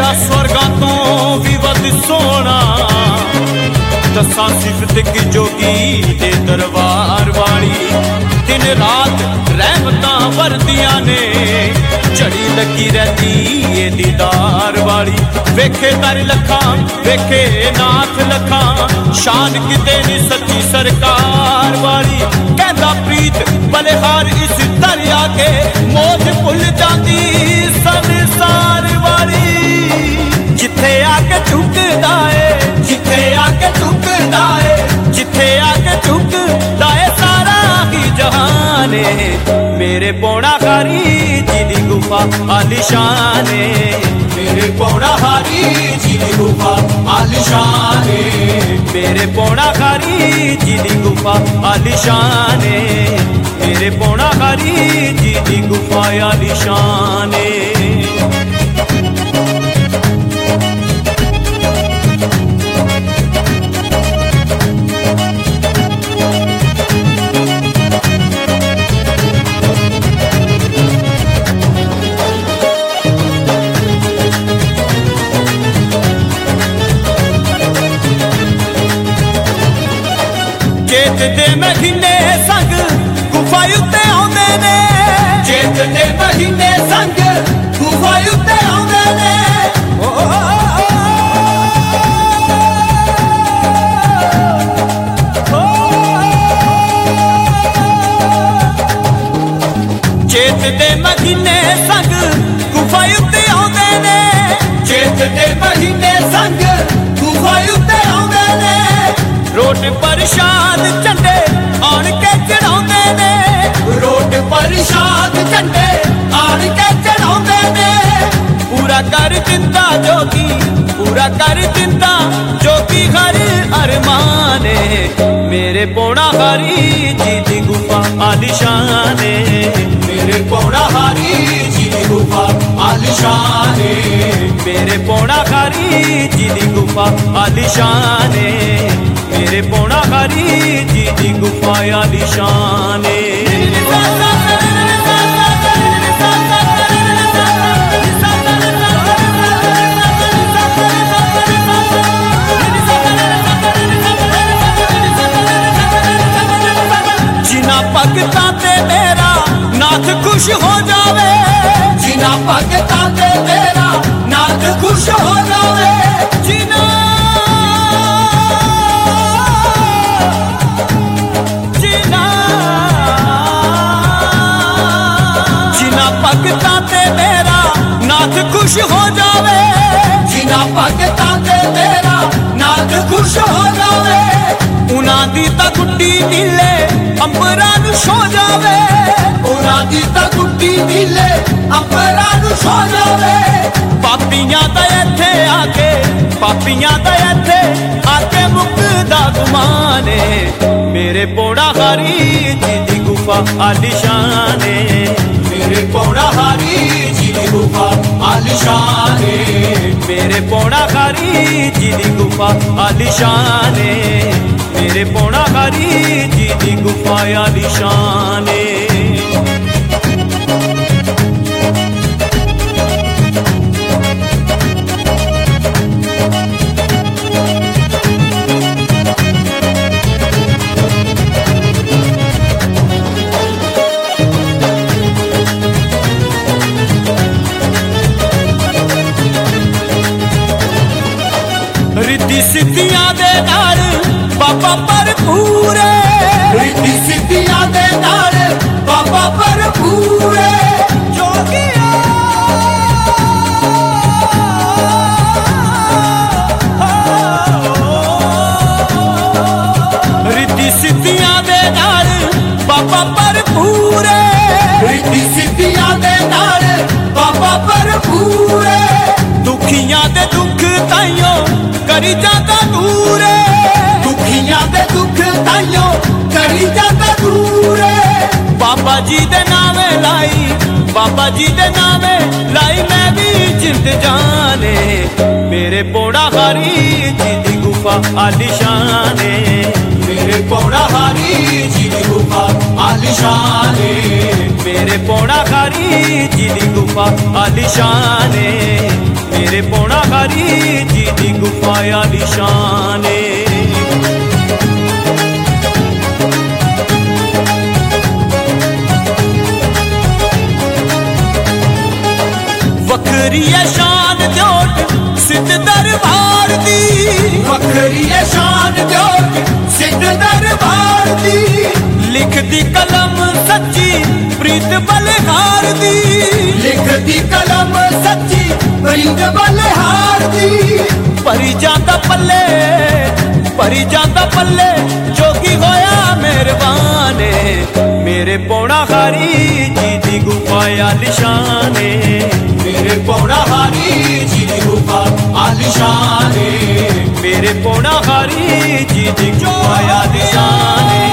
तेरा स्वर्गां तो भी वध सोना दसा सिफत की जोगी दे दरबार वाली दिन रात रहमतां वरदियां ने झड़ी लगी रहती ये दीदार वाली वेखे कर लखा वेखे नाथ लखा शान किते नी सच्ची सरकार वाली कहंदा प्रीत बलिहार इस दरिया के मौज भुल जाती संसार वाली जिथे आके झुकदा है जिथे आके झुकदा है जिथे आके झुकदा है सारा ही जहान मेरे पौड़ा हारी जी दी गुफा आलिशान मेरे पौड़ा हारी जी दी गुफा आलिशान मेरे पौड़ा हारी जी दी गुफा आलिशान मेरे पौड़ा हारी जी दी गुफा आलिशान चेत दे महीने संग गुफा उत्ते आउंदे ने चेत दे महीने संग गुफा उत्ते आउंदे ने चेत दे महीने संग गुफा उत्ते आउंदे ने चेत दे महीने संग गुफा उत्ते आउंदे ने रोट प्रसाद झंडे आन के चढ़ाउंदे ने रोट प्रसाद झंडे आन के चढ़ाउंदे ने पूरा कर दिंदा जोगी पूरा कर दिंदा जोगी हर अरमान मेरे पौड़ा हारी जी दी गुफा आलिशान मेरे पौड़ा हारी जी दी गुफा आलिशान मेरे पौड़ा हारी जी दी गुफा आलिशान मेरे पौड़ा हारी जी दी गुफा आलिशान जिना भगतां ते मेरा नाथ खुश हो जावे जिना भगतां ते मेरा नाथ खुश हो जावे जिना भगतां ते मेरा नाथ खुश हो जावे जिना भगतां ते मेरा नाथ खुश हो जावे उना दी तां गुड्डी नीले अंबरां नूं छो जावे उना दी तां गुड्डी नीले अंबरां नूं छो जावे पापियां दा इत्थे आके पापियां दा इत्थे आके मुकदा गुमान मेरे पौड़ा हारी जी दी गुफा आलिशान मेरे पौड़ा हारी जी दी गुफा आलिशान मेरे पौड़ा हारी जी दी गुफा आलिशान मेरे पौड़ा हारी जी दी गुफा आलिशान रिद्धि सिद्धियां दे नाल बाबा भरपूर रिद्धि सिद्धियां दे नाल बाबा भरपूर जोगिया रिद्धि सिद्धियां दे नाल बाबा भरपूर रिद्धि सिद्धियां दे नाल बाबा भरपूर दुखियां दे दुख ताइयों करी जाता दूर दुखियां दे दुख ताइयों करी जाता दूर बाबा जी दे नावे लाई बाबा जी दे नावे लाई मैं भी जिंद जाने मेरे पौड़ा हारी जी दी गुफा आलिशान मेरे पौड़ा हारी जी दी गुफा आलिशान मेरे पौड़ा हारी जी दी गुफा आलिशान मेरे पौड़ा हारी जी दी गुफा आलीशान है। वखरी है शान जोट सिद्ध दरबार दी, वखरी है शान जोट सिद्ध दरबार दी। लिखती कलम सच्ची प्रीत बलिहार दी, लिखती कलम सच्ची प्रीत बलिहार दी। परी जाता पल्ले जोगी होया मेहरबान मेरे पौड़ा हारी जी दी गुफा आलीशान है। मेरे पौड़ा हारी जी दी गुफा आलीशान है। मेरे पौड़ा हारी जी दी गुफा आलीशान है।